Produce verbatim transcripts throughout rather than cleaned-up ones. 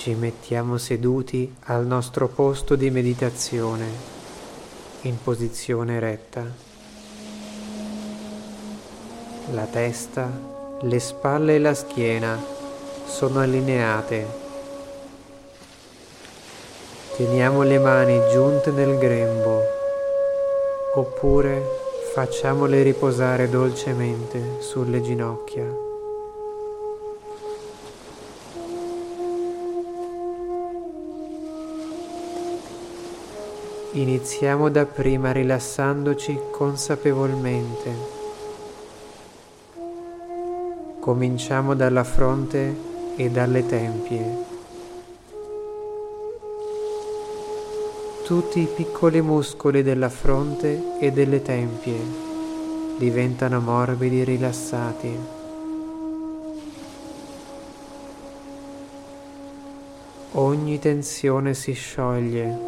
Ci mettiamo seduti al nostro posto di meditazione, in posizione retta. La testa, le spalle e la schiena sono allineate. Teniamo le mani giunte nel grembo, oppure facciamole riposare dolcemente sulle ginocchia. Iniziamo dapprima rilassandoci consapevolmente. Cominciamo dalla fronte e dalle tempie. Tutti i piccoli muscoli della fronte e delle tempie diventano morbidi e rilassati. Ogni tensione si scioglie.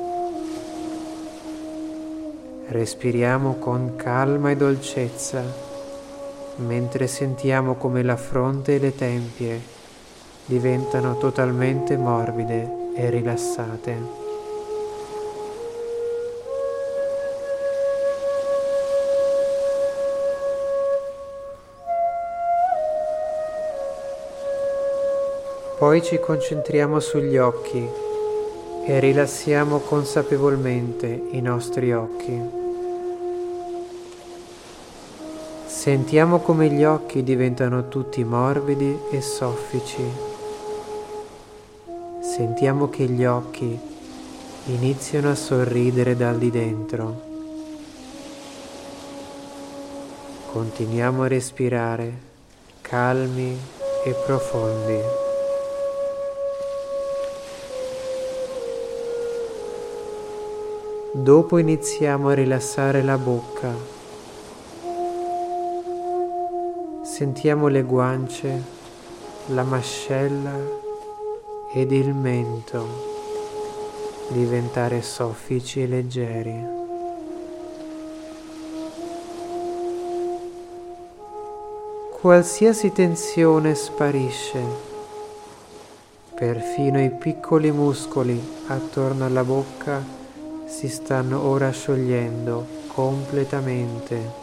Respiriamo con calma e dolcezza, mentre sentiamo come la fronte e le tempie diventano totalmente morbide e rilassate. Poi ci concentriamo sugli occhi e rilassiamo consapevolmente i nostri occhi. Sentiamo come gli occhi diventano tutti morbidi e soffici. Sentiamo che gli occhi iniziano a sorridere dal di dentro. Continuiamo a respirare calmi e profondi. Dopo iniziamo a rilassare la bocca. Sentiamo le guance, la mascella ed il mento diventare soffici e leggeri. Qualsiasi tensione sparisce, perfino i piccoli muscoli attorno alla bocca si stanno ora sciogliendo completamente.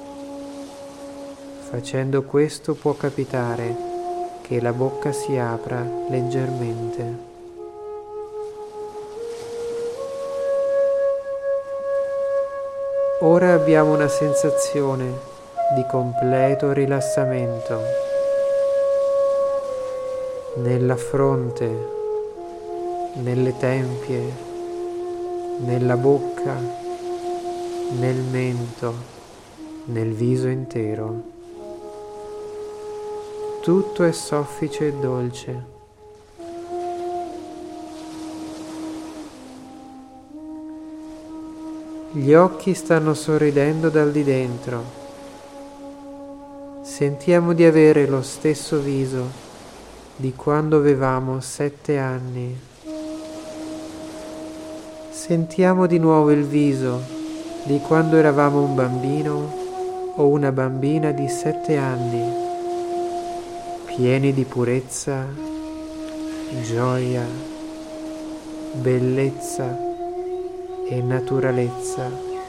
Facendo questo può capitare che la bocca si apra leggermente. Ora abbiamo una sensazione di completo rilassamento nella fronte, nelle tempie, nella bocca, nel mento, nel viso intero. Tutto è soffice e dolce. Gli occhi stanno sorridendo dal di dentro. Sentiamo di avere lo stesso viso di quando avevamo sette anni. Sentiamo di nuovo il viso di quando eravamo un bambino o una bambina di sette anni. Pieni di purezza, gioia, bellezza e naturalezza,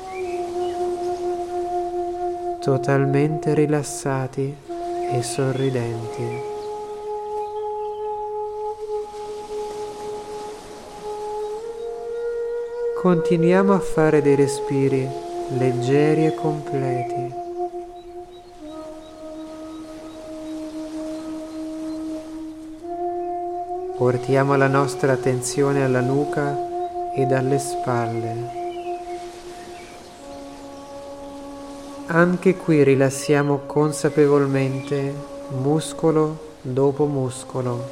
totalmente rilassati e sorridenti. Continuiamo a fare dei respiri leggeri e completi. Portiamo la nostra attenzione alla nuca ed alle spalle. Anche qui rilassiamo consapevolmente muscolo dopo muscolo.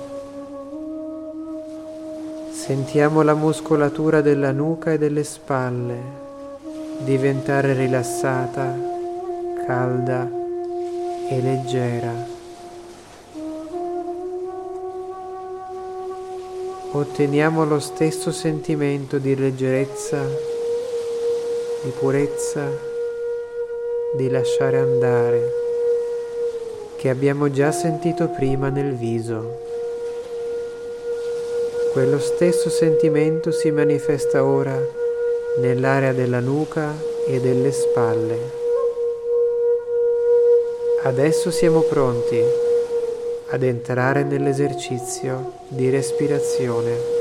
Sentiamo la muscolatura della nuca e delle spalle diventare rilassata, calda e leggera. Otteniamo lo stesso sentimento di leggerezza, di purezza, di lasciare andare, che abbiamo già sentito prima nel viso. quello stesso sentimento si manifesta ora nell'area della nuca e delle spalle. Adesso siamo pronti ad entrare nell'esercizio di respirazione.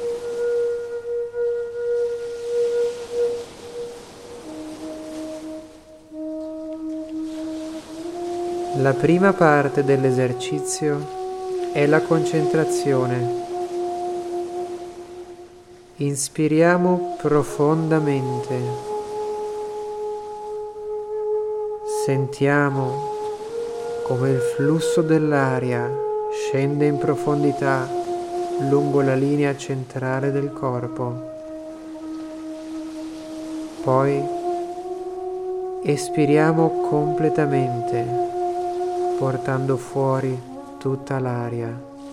La prima parte dell'esercizio è la concentrazione. Inspiriamo profondamente. Sentiamo come il flusso dell'aria scende in profondità lungo la linea centrale del corpo. Poi espiriamo completamente, portando fuori tutta l'aria.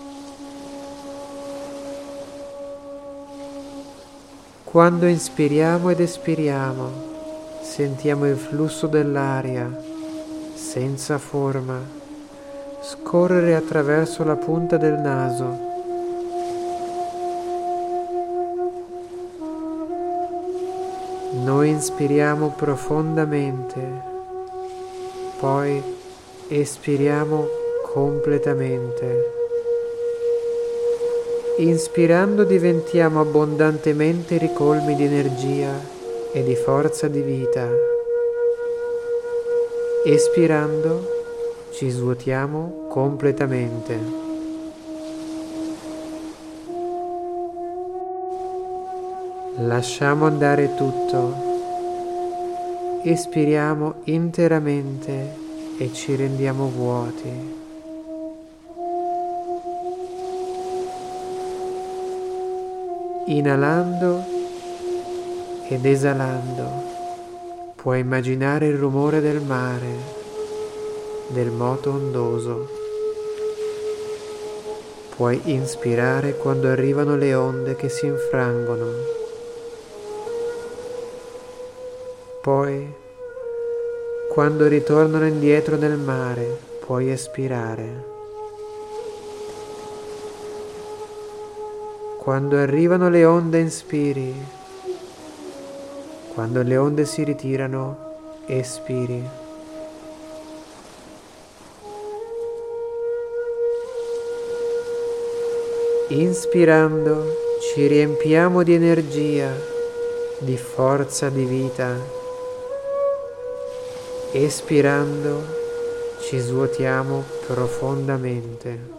Quando inspiriamo ed espiriamo, sentiamo il flusso dell'aria senza forma scorrere attraverso la punta del naso. Noi inspiriamo profondamente, poi espiriamo completamente. Inspirando diventiamo abbondantemente ricolmi di energia e di forza di vita. Espirando ci svuotiamo completamente. Lasciamo andare tutto. Espiriamo interamente e ci rendiamo vuoti. Inalando ed esalando, puoi immaginare il rumore del mare, del moto ondoso. Puoi inspirare quando arrivano le onde che si infrangono. Poi, quando ritornano indietro nel mare, puoi espirare. Quando arrivano le onde inspiri. Quando le onde si ritirano, espiri. Inspirando ci riempiamo di energia, di forza di vita. Espirando ci svuotiamo profondamente.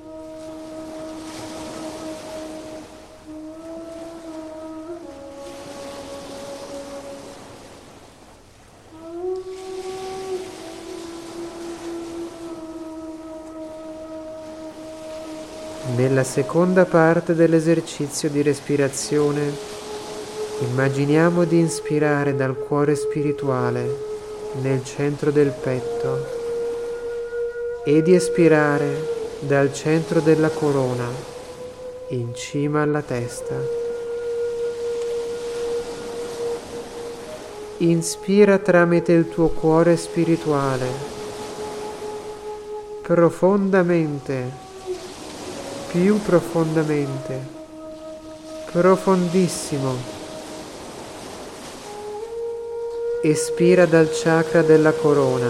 Nella seconda parte dell'esercizio di respirazione, immaginiamo di inspirare dal cuore spirituale nel centro del petto e di espirare dal centro della corona in cima alla testa. Inspira tramite il tuo cuore spirituale profondamente, più profondamente, profondissimo. Espira dal chakra della corona,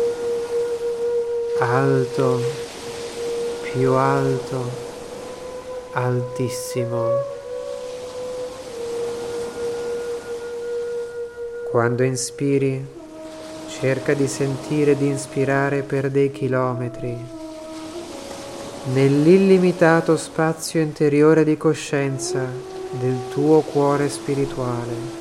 alto, più alto, altissimo. Quando inspiri, cerca di sentire di inspirare per dei chilometri, nell'illimitato spazio interiore di coscienza del tuo cuore spirituale.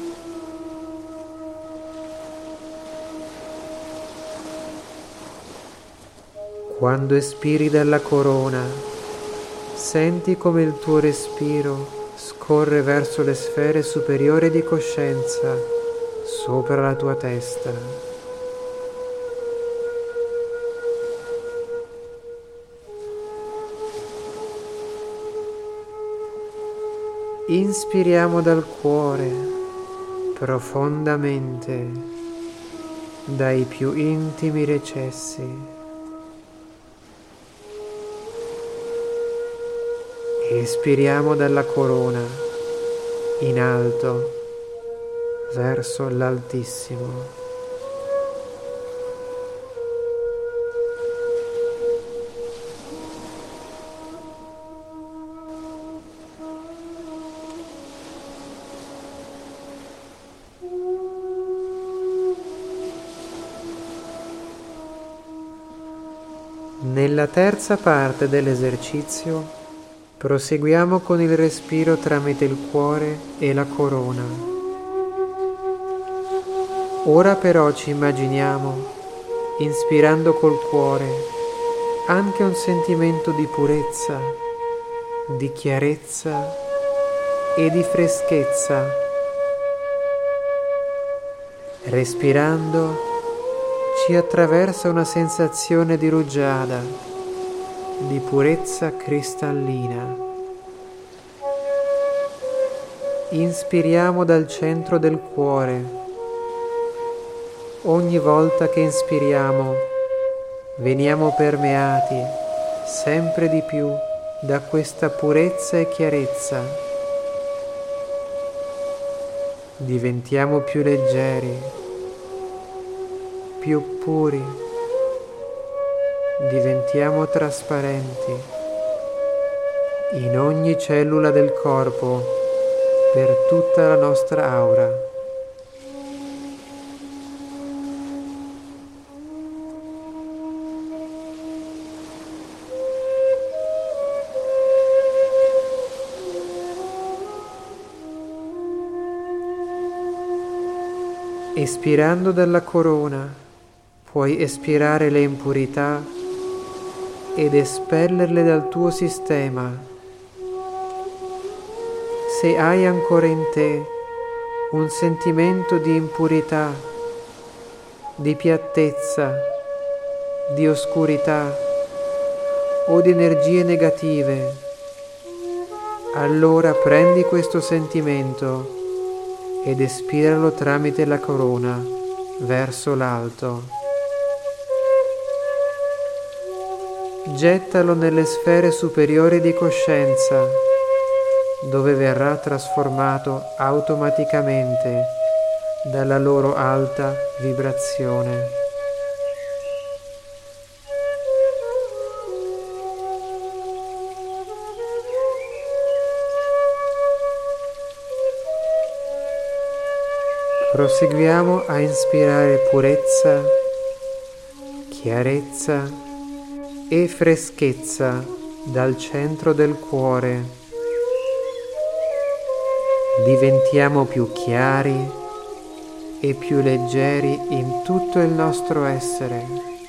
Quando espiri dalla corona, senti come il tuo respiro scorre verso le sfere superiori di coscienza sopra la tua testa. Inspiriamo dal cuore profondamente, dai più intimi recessi. Espiriamo dalla corona in alto verso l'Altissimo. Nella terza parte dell'esercizio proseguiamo con il respiro tramite il cuore e la corona. Ora però ci immaginiamo, inspirando col cuore, anche un sentimento di purezza, di chiarezza e di freschezza. Respirando ci attraversa una sensazione di rugiada, di purezza cristallina. Inspiriamo dal centro del cuore. Ogni volta che inspiriamo, veniamo permeati sempre di più da questa purezza e chiarezza. Diventiamo più leggeri, più puri, diventiamo trasparenti in ogni cellula del corpo per tutta la nostra aura. Espirando dalla corona, puoi espirare le impurità ed espellerle dal tuo sistema. Se hai ancora in te un sentimento di impurità, di piattezza, di oscurità o di energie negative, allora prendi questo sentimento ed espiralo tramite la corona verso l'alto. Gettalo nelle sfere superiori di coscienza, dove verrà trasformato automaticamente dalla loro alta vibrazione. Proseguiamo a inspirare purezza, chiarezza e freschezza dal centro del cuore. Diventiamo più chiari e più leggeri in tutto il nostro essere.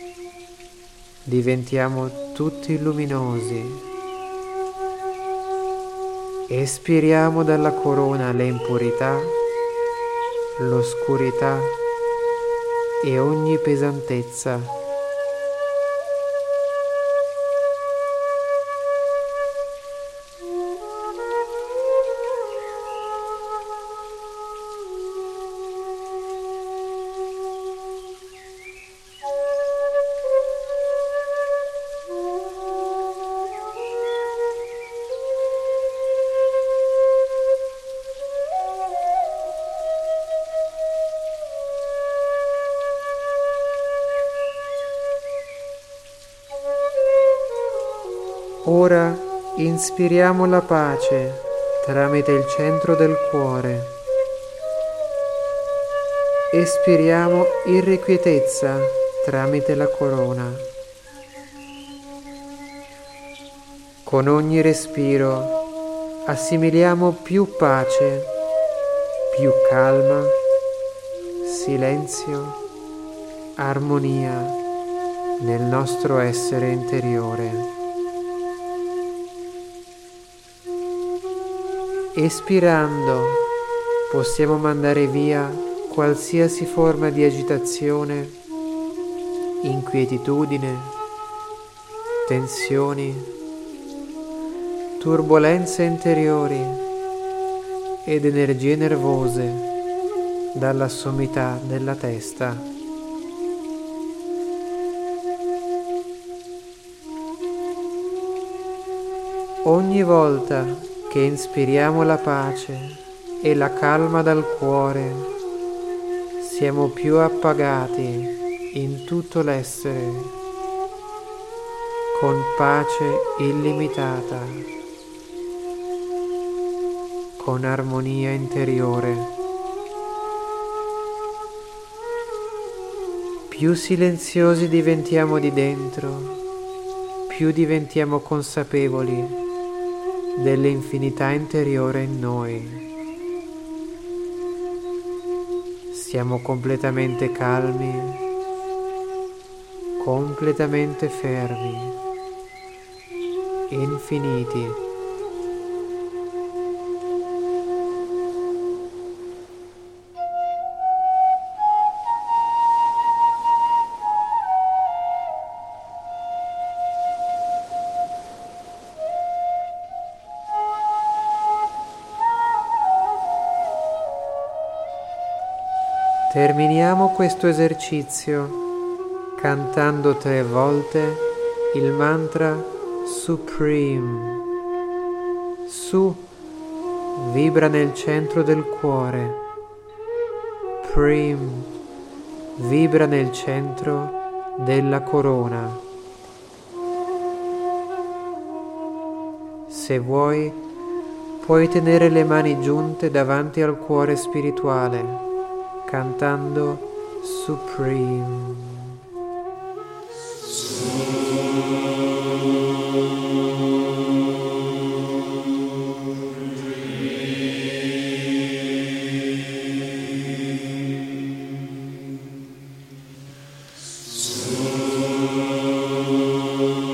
Diventiamo tutti luminosi. Espiriamo dalla corona le impurità, l'oscurità e ogni pesantezza. Ora inspiriamo la pace tramite il centro del cuore. Espiriamo irrequietezza tramite la corona. Con ogni respiro assimiliamo più pace, più calma, silenzio, armonia nel nostro essere interiore. Espirando possiamo mandare via qualsiasi forma di agitazione, inquietudine, tensioni, turbolenze interiori ed energie nervose dalla sommità della testa. Ogni volta che inspiriamo la pace e la calma dal cuore, siamo più appagati in tutto l'essere, con pace illimitata, con armonia interiore. Più silenziosi diventiamo di dentro, più diventiamo consapevoli dell'infinità interiore in noi. Siamo completamente calmi, completamente fermi, infiniti. Terminiamo questo esercizio cantando tre volte il mantra Supreme. Su vibra nel centro del cuore, Prem vibra nel centro della corona. Se vuoi, puoi tenere le mani giunte davanti al cuore spirituale, cantando Supreme. Supreme.